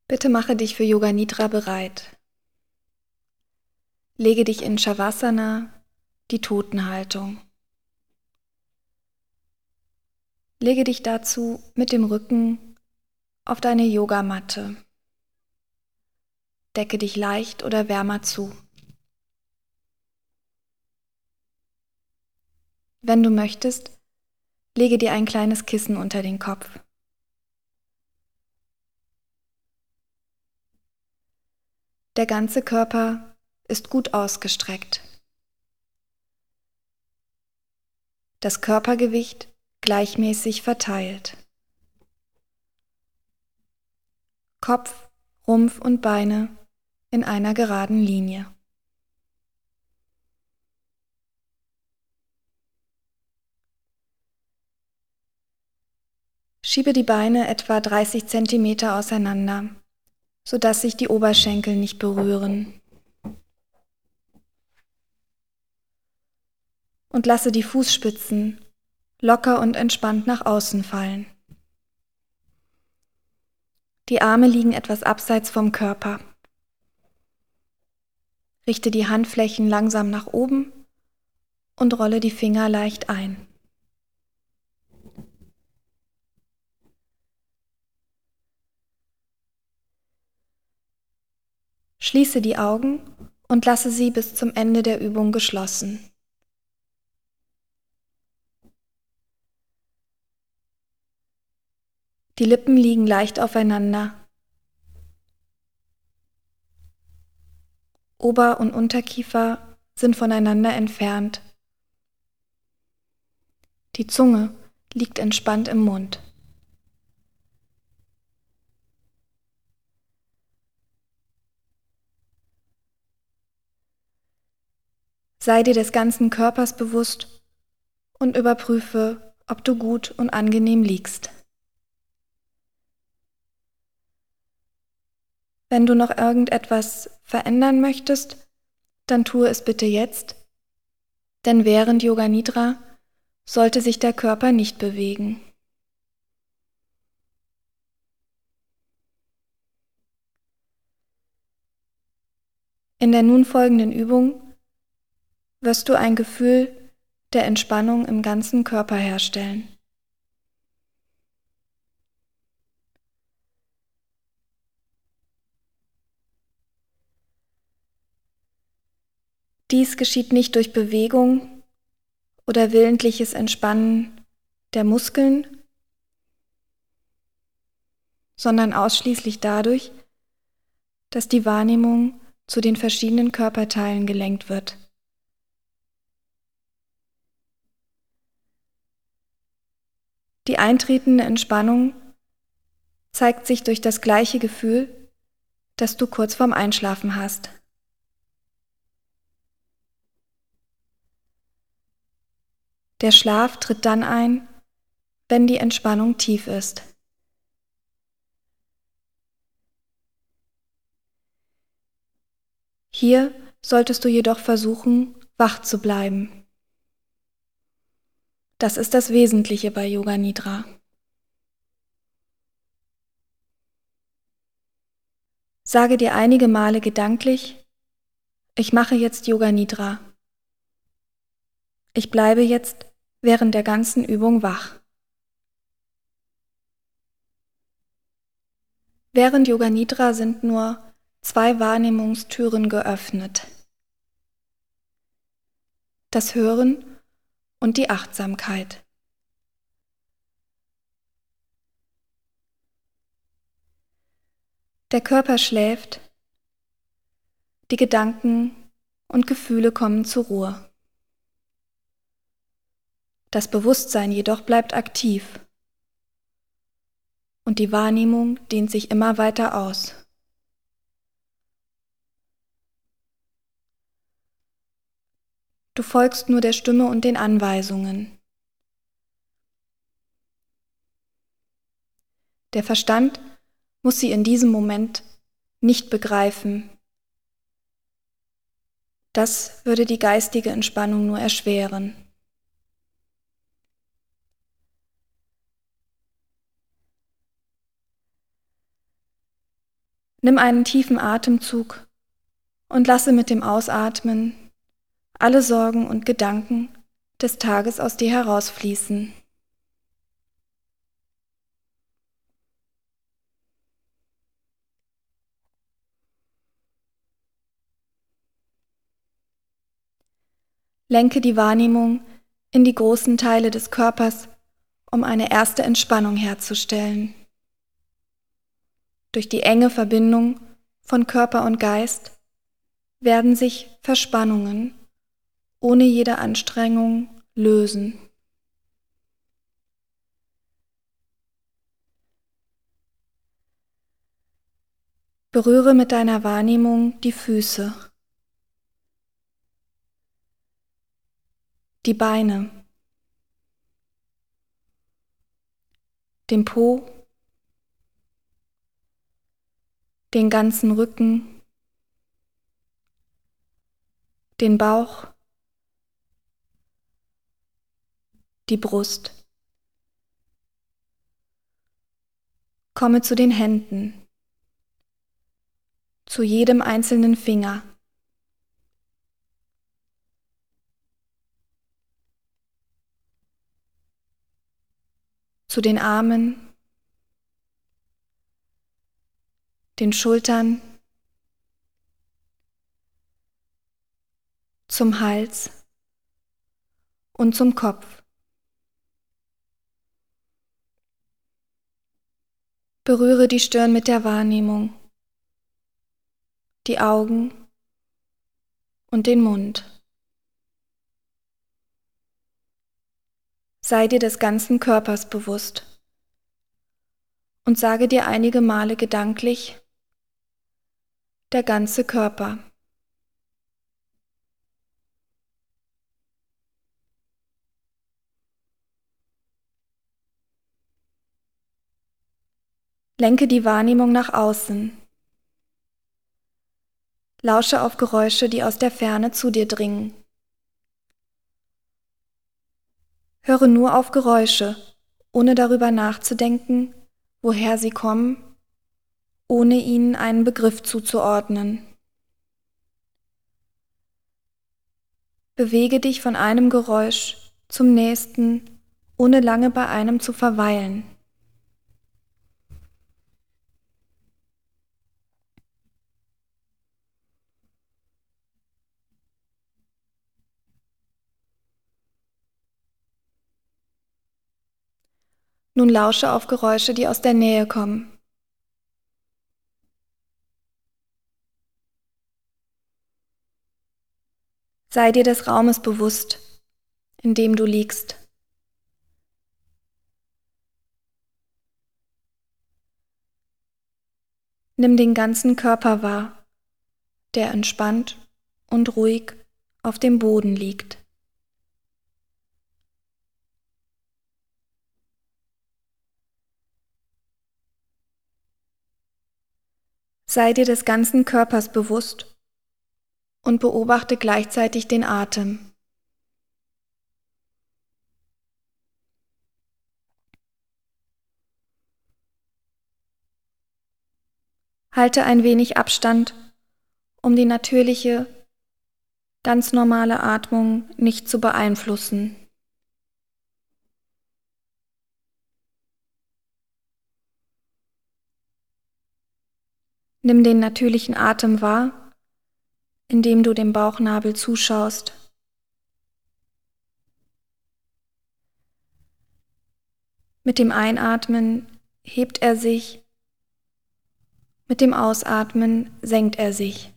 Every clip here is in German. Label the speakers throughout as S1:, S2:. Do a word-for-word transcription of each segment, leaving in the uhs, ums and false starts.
S1: Bitte mache dich für Yoga Nidra bereit. Lege dich in Shavasana, die Totenhaltung. Lege dich dazu mit dem Rücken auf deine Yogamatte. Decke dich leicht oder wärmer zu. Wenn du möchtest, lege dir ein kleines Kissen unter den Kopf. Der ganze Körper ist gut ausgestreckt. Das Körpergewicht gleichmäßig verteilt. Kopf, Rumpf und Beine in einer geraden Linie. Schiebe die Beine etwa dreißig Zentimeter auseinander, sodass sich die Oberschenkel nicht berühren. Und lasse die Fußspitzen locker und entspannt nach außen fallen. Die Arme liegen etwas abseits vom Körper. Richte die Handflächen langsam nach oben und rolle die Finger leicht ein. Schließe die Augen und lasse sie bis zum Ende der Übung geschlossen. Die Lippen liegen leicht aufeinander. Ober- und Unterkiefer sind voneinander entfernt. Die Zunge liegt entspannt im Mund. Sei dir des ganzen Körpers bewusst und überprüfe, ob du gut und angenehm liegst. Wenn du noch irgendetwas verändern möchtest, dann tue es bitte jetzt, denn während Yoga Nidra sollte sich der Körper nicht bewegen. In der nun folgenden Übung wirst du ein Gefühl der Entspannung im ganzen Körper herstellen. Dies geschieht nicht durch Bewegung oder willentliches Entspannen der Muskeln, sondern ausschließlich dadurch, dass die Wahrnehmung zu den verschiedenen Körperteilen gelenkt wird. Die eintretende Entspannung zeigt sich durch das gleiche Gefühl, das du kurz vorm Einschlafen hast. Der Schlaf tritt dann ein, wenn die Entspannung tief ist. Hier solltest du jedoch versuchen, wach zu bleiben. Das ist das Wesentliche bei Yoga Nidra. Sage dir einige Male gedanklich: Ich mache jetzt Yoga Nidra. Ich bleibe jetzt während der ganzen Übung wach. Während Yoga Nidra sind nur zwei Wahrnehmungstüren geöffnet: das Hören und die Achtsamkeit. Der Körper schläft, die Gedanken und Gefühle kommen zur Ruhe. Das Bewusstsein jedoch bleibt aktiv und die Wahrnehmung dehnt sich immer weiter aus. Du folgst nur der Stimme und den Anweisungen. Der Verstand muss sie in diesem Moment nicht begreifen. Das würde die geistige Entspannung nur erschweren. Nimm einen tiefen Atemzug und lasse mit dem Ausatmen alle Sorgen und Gedanken des Tages aus dir herausfließen. Lenke die Wahrnehmung in die großen Teile des Körpers, um eine erste Entspannung herzustellen. Durch die enge Verbindung von Körper und Geist werden sich Verspannungen ohne jede Anstrengung lösen. Berühre mit deiner Wahrnehmung die Füße, die Beine, den Po, den ganzen Rücken, den Bauch, die Brust. Komme zu den Händen, zu jedem einzelnen Finger. Zu den Armen, den Schultern, zum Hals und zum Kopf. Berühre die Stirn mit der Wahrnehmung, die Augen und den Mund. Sei dir des ganzen Körpers bewusst und sage dir einige Male gedanklich: der ganze Körper. Lenke die Wahrnehmung nach außen. Lausche auf Geräusche, die aus der Ferne zu dir dringen. Höre nur auf Geräusche, ohne darüber nachzudenken, woher sie kommen, ohne ihnen einen Begriff zuzuordnen. Bewege dich von einem Geräusch zum nächsten, ohne lange bei einem zu verweilen. Nun lausche auf Geräusche, die aus der Nähe kommen. Sei dir des Raumes bewusst, in dem du liegst. Nimm den ganzen Körper wahr, der entspannt und ruhig auf dem Boden liegt. Sei dir des ganzen Körpers bewusst und beobachte gleichzeitig den Atem. Halte ein wenig Abstand, um die natürliche, ganz normale Atmung nicht zu beeinflussen. Nimm den natürlichen Atem wahr, indem du dem Bauchnabel zuschaust. Mit dem Einatmen hebt er sich, mit dem Ausatmen senkt er sich.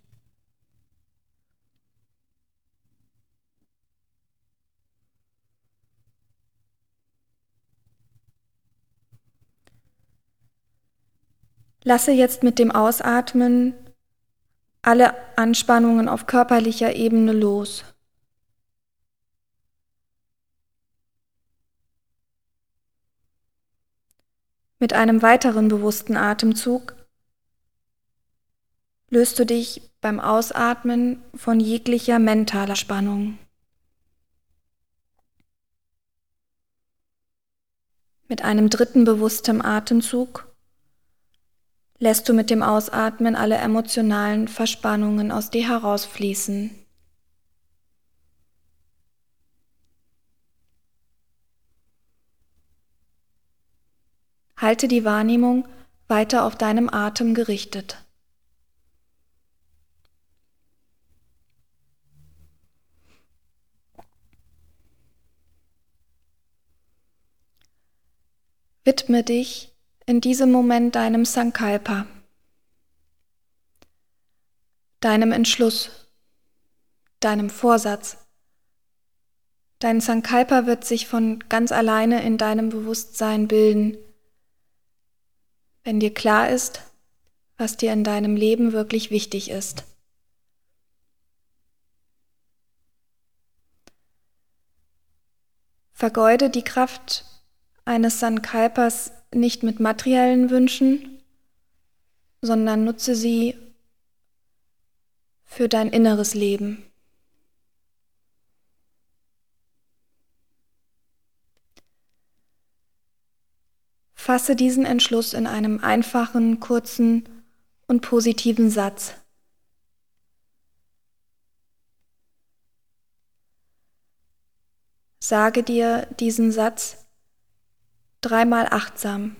S1: Lasse jetzt mit dem Ausatmen alle Anspannungen auf körperlicher Ebene los. Mit einem weiteren bewussten Atemzug löst du dich beim Ausatmen von jeglicher mentaler Spannung. Mit einem dritten bewussten Atemzug lässt du mit dem Ausatmen alle emotionalen Verspannungen aus dir herausfließen. Halte die Wahrnehmung weiter auf deinem Atem gerichtet. Widme dich in diesem Moment deinem Sankalpa, deinem Entschluss, deinem Vorsatz. Dein Sankalpa wird sich von ganz alleine in deinem Bewusstsein bilden, wenn dir klar ist, was dir in deinem Leben wirklich wichtig ist. Vergeude die Kraft eines Sankalpas nicht mit materiellen Wünschen, sondern nutze sie für dein inneres Leben. Fasse diesen Entschluss in einem einfachen, kurzen und positiven Satz. Sage dir diesen Satz dreimal achtsam,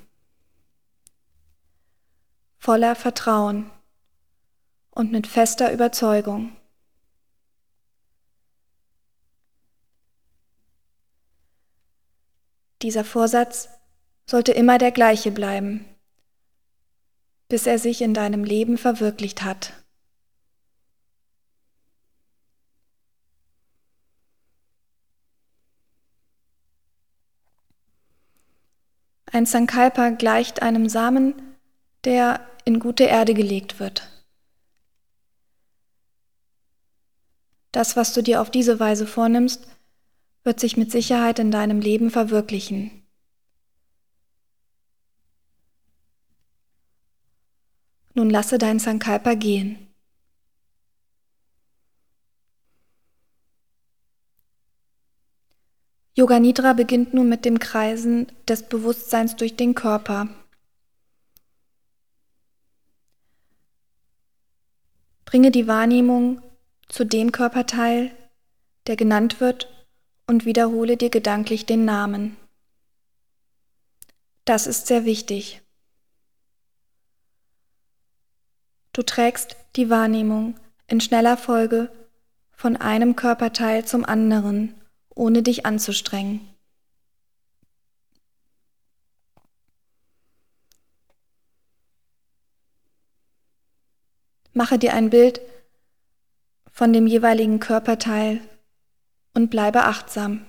S1: voller Vertrauen und mit fester Überzeugung. Dieser Vorsatz sollte immer der gleiche bleiben, bis er sich in deinem Leben verwirklicht hat. Ein Sankalpa gleicht einem Samen, der in gute Erde gelegt wird. Das, was du dir auf diese Weise vornimmst, wird sich mit Sicherheit in deinem Leben verwirklichen. Nun lasse dein Sankalpa gehen. Yoga Nidra beginnt nun mit dem Kreisen des Bewusstseins durch den Körper. Bringe die Wahrnehmung zu dem Körperteil, der genannt wird, und wiederhole dir gedanklich den Namen. Das ist sehr wichtig. Du trägst die Wahrnehmung in schneller Folge von einem Körperteil zum anderen, ohne dich anzustrengen. Mache dir ein Bild von dem jeweiligen Körperteil und bleibe achtsam.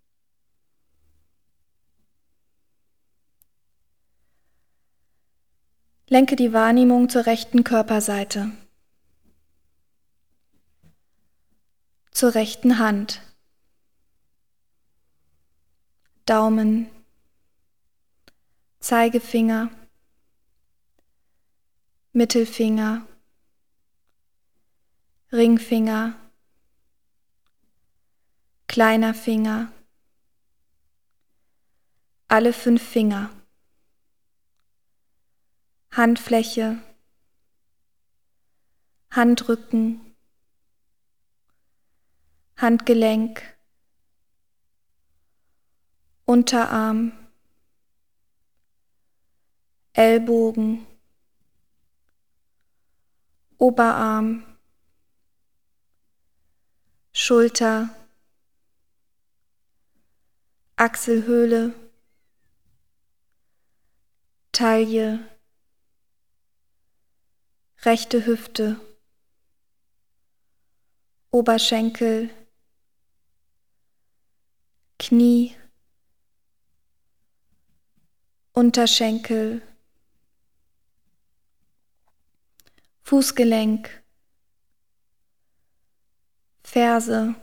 S1: Lenke die Wahrnehmung zur rechten Körperseite, zur rechten Hand, Daumen, Zeigefinger, Mittelfinger, Ringfinger, kleiner Finger, alle fünf Finger, Handfläche, Handrücken, Handgelenk, Unterarm, Ellbogen, Oberarm, Schulter, Achselhöhle, Taille, rechte Hüfte, Oberschenkel, Knie, Unterschenkel, Fußgelenk, Ferse,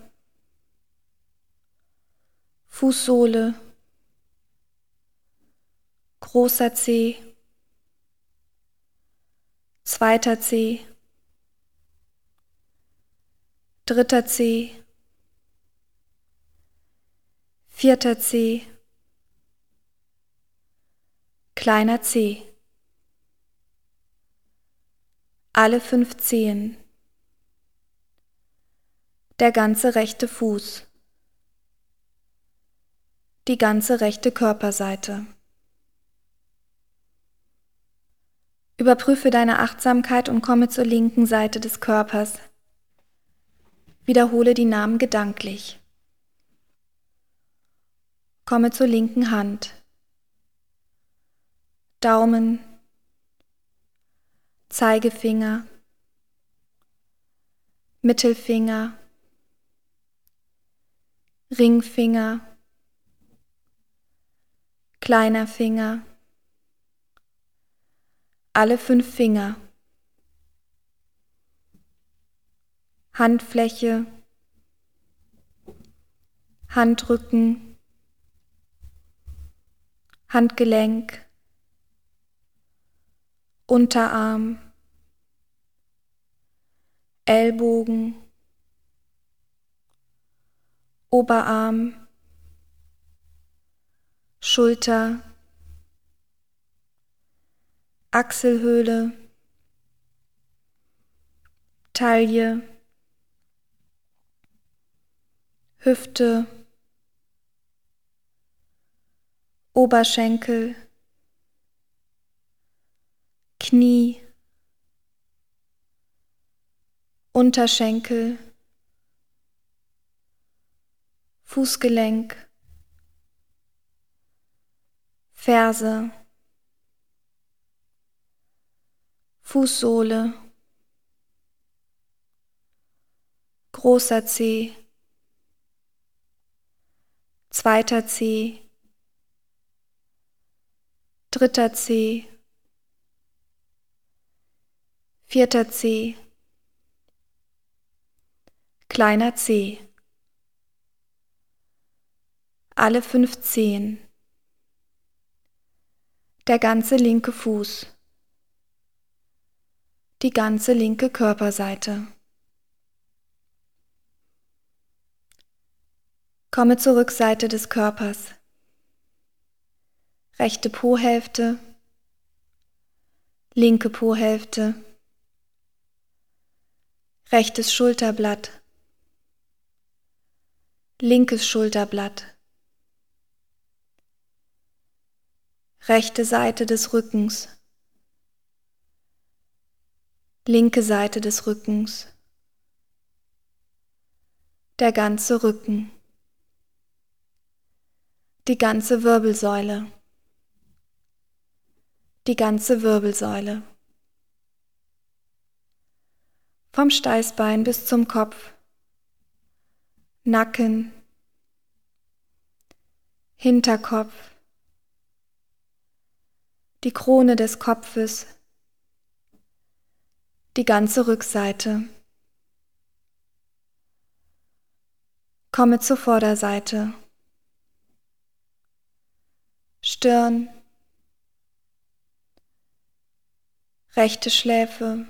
S1: Fußsohle, großer Zeh, zweiter Zeh, dritter Zeh, vierter Zeh, kleiner Zeh. alle fünf Zehen, der ganze rechte Fuß, die ganze rechte Körperseite. Überprüfe deine Achtsamkeit und komme zur linken Seite des Körpers. Wiederhole die Namen gedanklich. Komme zur linken Hand. Daumen, Zeigefinger, Mittelfinger, Ringfinger, kleiner Finger, alle fünf Finger, Handfläche, Handrücken, Handgelenk, Unterarm, Ellbogen, Oberarm, Schulter, Achselhöhle, Taille, Hüfte, Oberschenkel, Knie, Unterschenkel, Fußgelenk, Ferse, Fußsohle, großer Zeh, zweiter Zeh, dritter Zeh, vierter Zeh, kleiner Zeh, alle fünf Zehen, der ganze linke Fuß, die ganze linke Körperseite. Komme zur Rückseite des Körpers. Rechte Po-Hälfte, linke Po-Hälfte, rechtes Schulterblatt, linkes Schulterblatt, rechte Seite des Rückens, linke Seite des Rückens, der ganze Rücken, die ganze Wirbelsäule, die ganze Wirbelsäule. Vom Steißbein bis zum Kopf, Nacken, Hinterkopf, die Krone des Kopfes, die ganze Rückseite. Komme zur Vorderseite. Stirn, rechte Schläfe,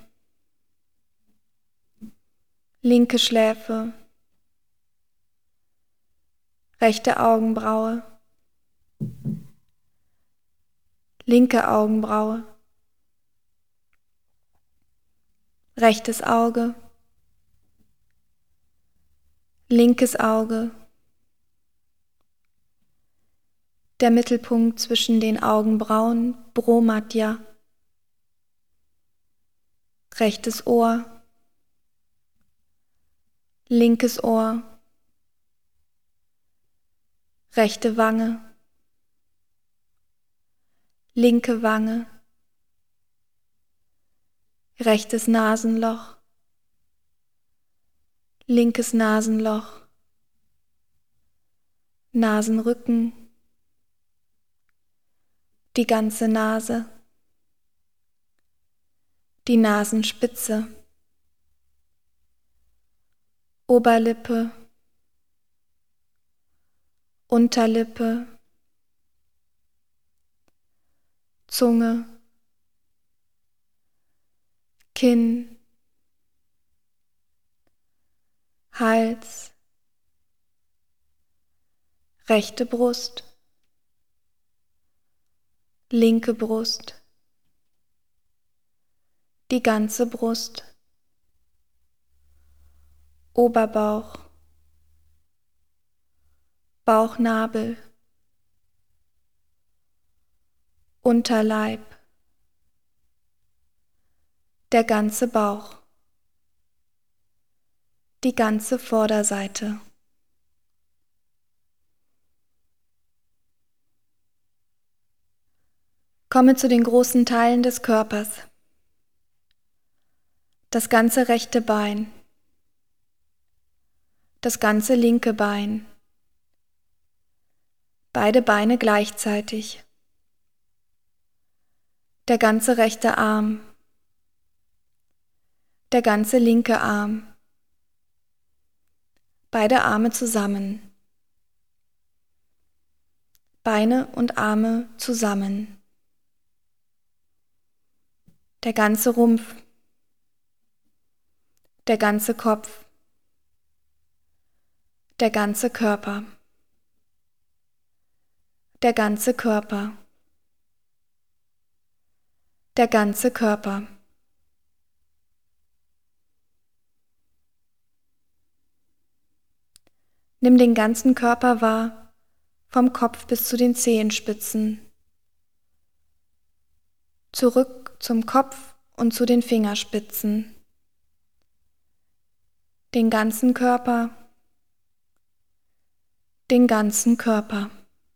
S1: linke Schläfe, rechte Augenbraue, linke Augenbraue, rechtes Auge, linkes Auge, der Mittelpunkt zwischen den Augenbrauen, Bromadhya, rechtes Ohr, linkes Ohr, rechte Wange, linke Wange, rechtes Nasenloch, linkes Nasenloch, Nasenrücken, die ganze Nase, die Nasenspitze, Oberlippe, Unterlippe, Zunge, Kinn, Hals, rechte Brust, linke Brust, die ganze Brust, Oberbauch, Bauchnabel, Unterleib, der ganze Bauch, die ganze Vorderseite. Komme zu den großen Teilen des Körpers. Das ganze rechte Bein, das ganze linke Bein, beide Beine gleichzeitig, der ganze rechte Arm, der ganze linke Arm, beide Arme zusammen, Beine und Arme zusammen, der ganze Rumpf, der ganze Kopf, der ganze Körper, der ganze Körper, der ganze Körper. Nimm den ganzen Körper wahr, vom Kopf bis zu den Zehenspitzen, zurück zum Kopf und zu den Fingerspitzen, den ganzen Körper, den ganzen Körper.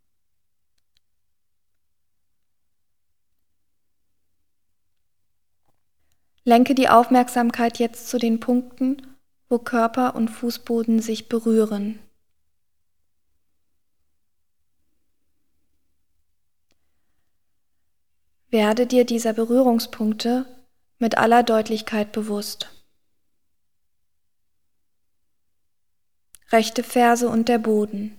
S1: Lenke die Aufmerksamkeit jetzt zu den Punkten, wo Körper und Fußboden sich berühren. Werde dir dieser Berührungspunkte mit aller Deutlichkeit bewusst. Rechte Ferse und der Boden.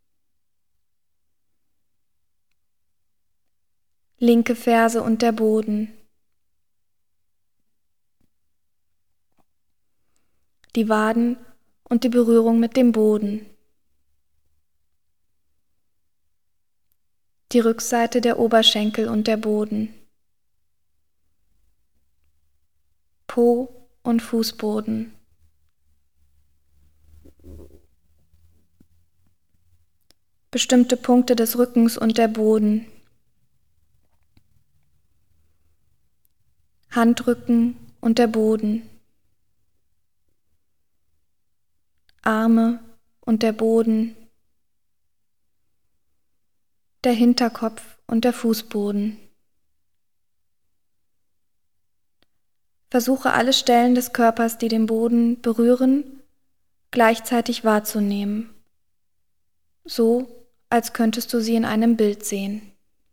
S1: Linke Ferse und der Boden. Die Waden und die Berührung mit dem Boden. Die Rückseite der Oberschenkel und der Boden. Po und Fußboden. Bestimmte Punkte des Rückens und der Boden. Handrücken und der Boden. Arme und der Boden. Der Hinterkopf und der Fußboden. Versuche alle Stellen des Körpers, die den Boden berühren, gleichzeitig wahrzunehmen, so als könntest du sie in einem Bild sehen.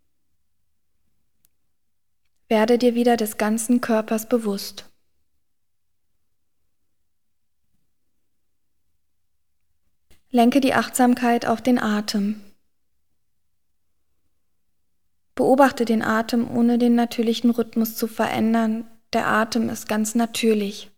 S1: Werde dir wieder des ganzen Körpers bewusst. Lenke die Achtsamkeit auf den Atem. Beobachte den Atem, ohne den natürlichen Rhythmus zu verändern. Der Atem ist ganz natürlich.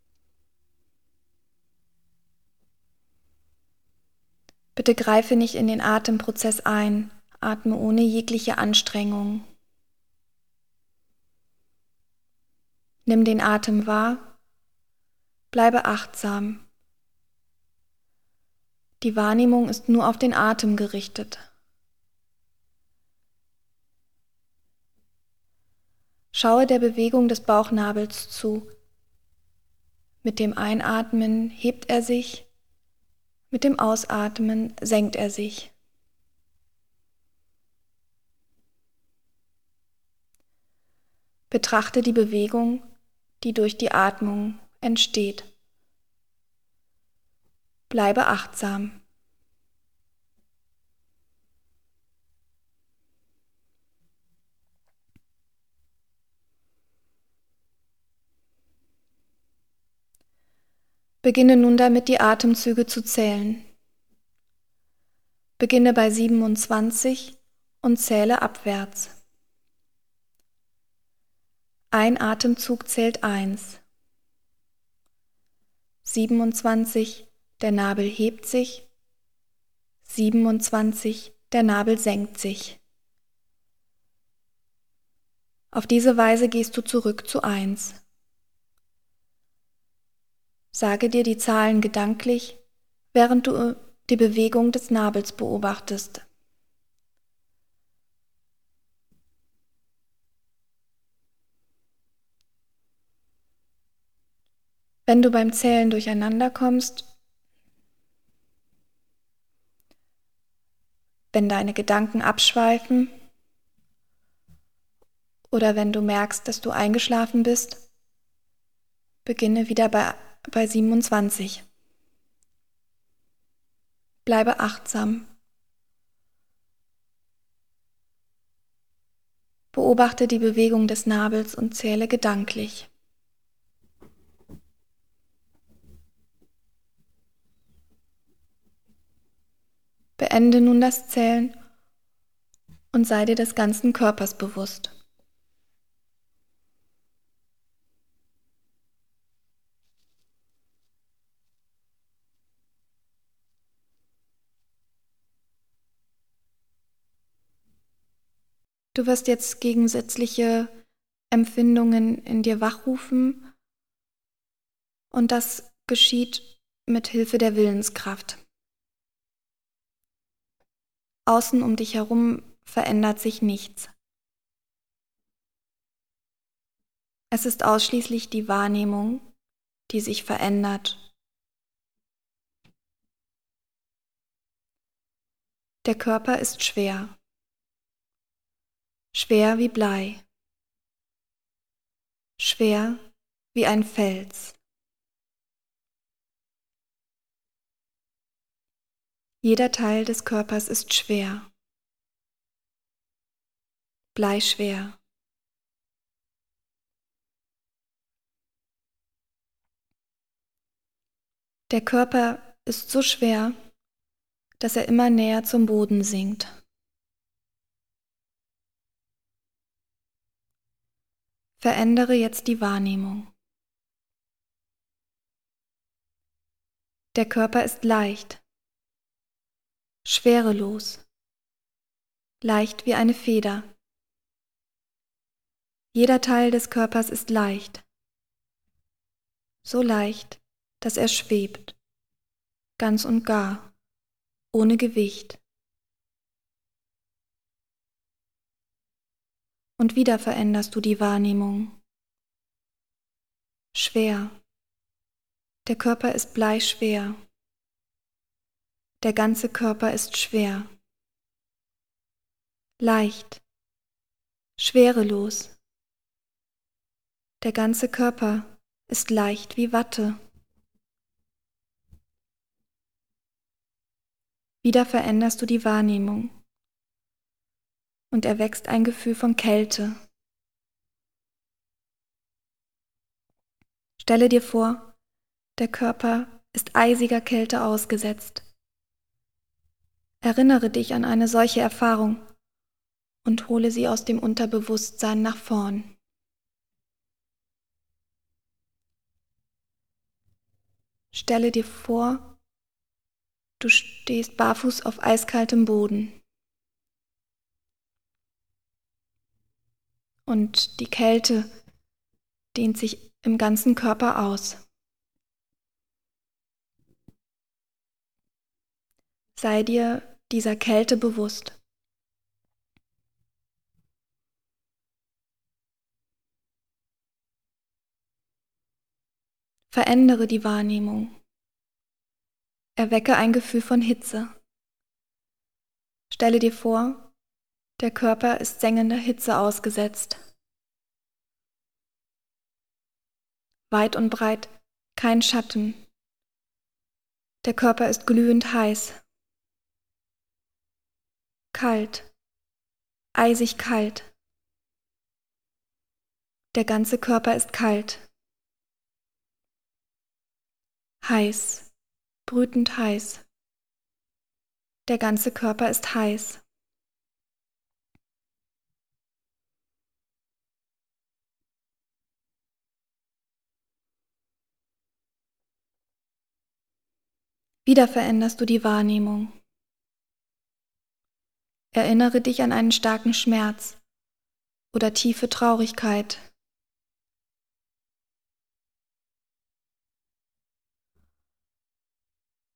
S1: Bitte greife nicht in den Atemprozess ein, atme ohne jegliche Anstrengung. Nimm den Atem wahr, bleibe achtsam. Die Wahrnehmung ist nur auf den Atem gerichtet. Schaue der Bewegung des Bauchnabels zu. Mit dem Einatmen hebt er sich, mit dem Ausatmen senkt er sich. Betrachte die Bewegung, die durch die Atmung entsteht. Bleibe achtsam. Beginne nun damit, die Atemzüge zu zählen. Beginne bei siebenundzwanzig und zähle abwärts. Ein Atemzug zählt eins. siebenundzwanzig, der Nabel hebt sich. siebenundzwanzig, der Nabel senkt sich. Auf diese Weise gehst du zurück zu eins. Sage dir die Zahlen gedanklich, während du die Bewegung des Nabels beobachtest. Wenn du beim Zählen durcheinander kommst, wenn deine Gedanken abschweifen oder wenn du merkst, dass du eingeschlafen bist, beginne wieder bei, bei siebenundzwanzig. Bleibe achtsam. Beobachte die Bewegung des Nabels und zähle gedanklich. Beende nun das Zählen und sei dir des ganzen Körpers bewusst. Du wirst jetzt gegensätzliche Empfindungen in dir wachrufen und das geschieht mit Hilfe der Willenskraft. Außen um dich herum verändert sich nichts. Es ist ausschließlich die Wahrnehmung, die sich verändert. Der Körper ist schwer. Schwer wie Blei. Schwer wie ein Fels. Jeder Teil des Körpers ist schwer. Bleischwer. Der Körper ist so schwer, dass er immer näher zum Boden sinkt. Verändere jetzt die Wahrnehmung. Der Körper ist leicht, schwerelos, leicht wie eine Feder. Jeder Teil des Körpers ist leicht, so leicht, dass er schwebt, ganz und gar, ohne Gewicht. Und wieder veränderst du die Wahrnehmung. Schwer. Der Körper ist bleischwer. Der ganze Körper ist schwer. Leicht. Schwerelos. Der ganze Körper ist leicht wie Watte. Wieder veränderst du die Wahrnehmung und erwächst ein Gefühl von Kälte. Stelle dir vor, der Körper ist eisiger Kälte ausgesetzt. Erinnere dich an eine solche Erfahrung und hole sie aus dem Unterbewusstsein nach vorn. Stelle dir vor, du stehst barfuß auf eiskaltem Boden. Und die Kälte dehnt sich im ganzen Körper aus. Sei dir dieser Kälte bewusst. Verändere die Wahrnehmung. Erwecke ein Gefühl von Hitze. Stelle dir vor, der Körper ist sengender Hitze ausgesetzt. Weit und breit kein Schatten. Der Körper ist glühend heiß. Kalt, eisig kalt. Der ganze Körper ist kalt. Heiß, brütend heiß. Der ganze Körper ist heiß. Wieder veränderst du die Wahrnehmung. Erinnere dich an einen starken Schmerz oder tiefe Traurigkeit.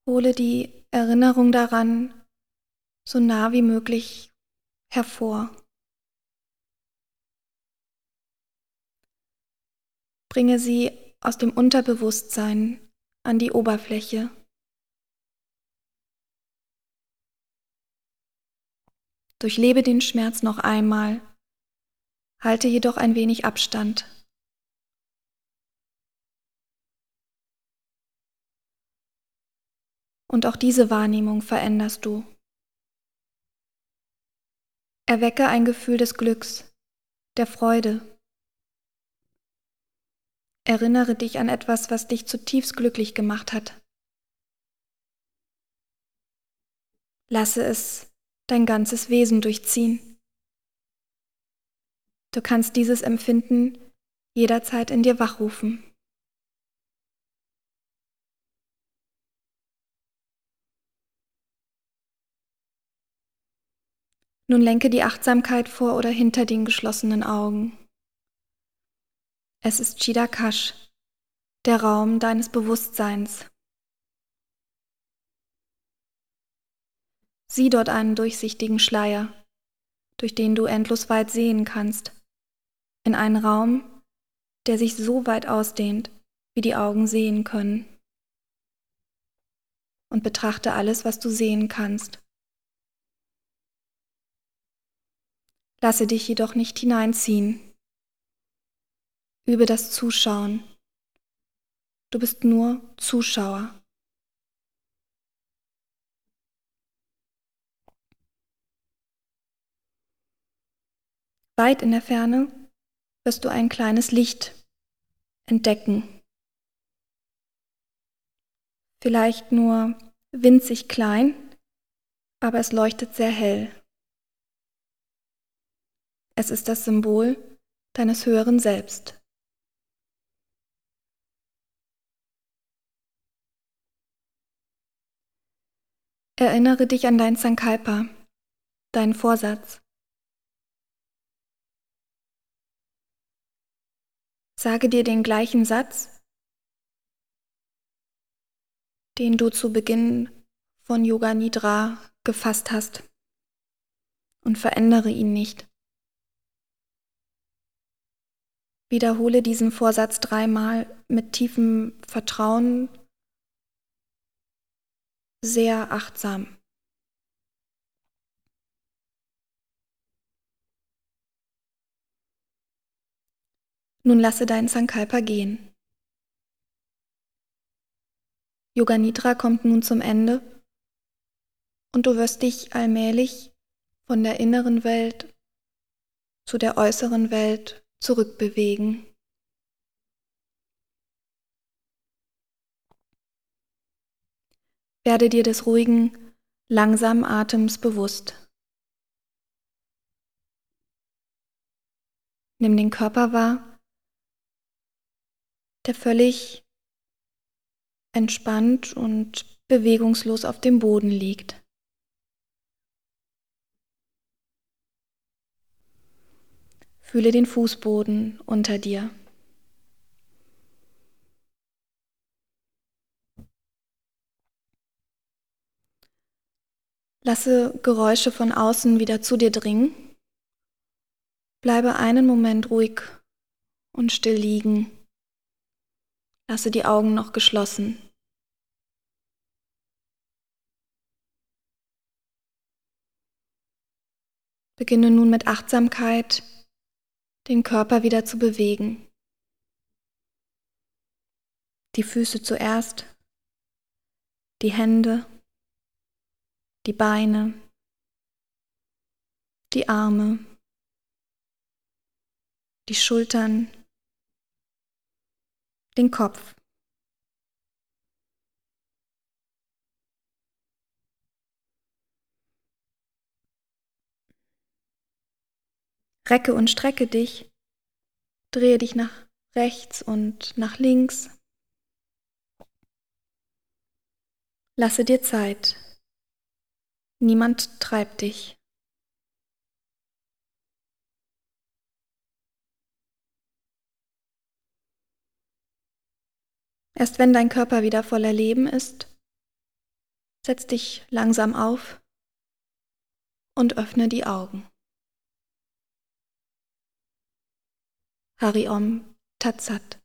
S1: Hole die Erinnerung daran so nah wie möglich hervor. Bringe sie aus dem Unterbewusstsein an die Oberfläche. Durchlebe den Schmerz noch einmal, halte jedoch ein wenig Abstand. Und auch diese Wahrnehmung veränderst du. Erwecke ein Gefühl des Glücks, der Freude. Erinnere dich an etwas, was dich zutiefst glücklich gemacht hat. Lasse es dein ganzes Wesen durchziehen. Du kannst dieses Empfinden jederzeit in dir wachrufen. Nun lenke die Achtsamkeit vor oder hinter den geschlossenen Augen. Es ist Chittakash, der Raum deines Bewusstseins. Sieh dort einen durchsichtigen Schleier, durch den du endlos weit sehen kannst, in einen Raum, der sich so weit ausdehnt, wie die Augen sehen können. Und betrachte alles, was du sehen kannst. Lasse dich jedoch nicht hineinziehen. Übe das Zuschauen. Du bist nur Zuschauer. Weit in der Ferne wirst du ein kleines Licht entdecken. Vielleicht nur winzig klein, aber es leuchtet sehr hell. Es ist das Symbol deines höheren Selbst. Erinnere dich an dein Sankalpa, deinen Vorsatz. Sage dir den gleichen Satz, den du zu Beginn von Yoga Nidra gefasst hast, und verändere ihn nicht. Wiederhole diesen Vorsatz dreimal mit tiefem Vertrauen, sehr achtsam. Nun lasse dein Sankalpa gehen. Yoga Nidra kommt nun zum Ende und du wirst dich allmählich von der inneren Welt zu der äußeren Welt zurückbewegen. Werde dir des ruhigen, langsamen Atems bewusst. Nimm den Körper wahr, der völlig entspannt und bewegungslos auf dem Boden liegt. Fühle den Fußboden unter dir. Lasse Geräusche von außen wieder zu dir dringen. Bleibe einen Moment ruhig und still liegen. Lasse die Augen noch geschlossen. Beginne nun mit Achtsamkeit, den Körper wieder zu bewegen. Die Füße zuerst, die Hände, die Beine, die Arme, die Schultern, den Kopf. Recke und strecke dich, drehe dich nach rechts und nach links. Lasse dir Zeit. Niemand treibt dich. Erst wenn dein Körper wieder voller Leben ist, Setz dich langsam auf und öffne die Augen. Hari Om Tat Sat.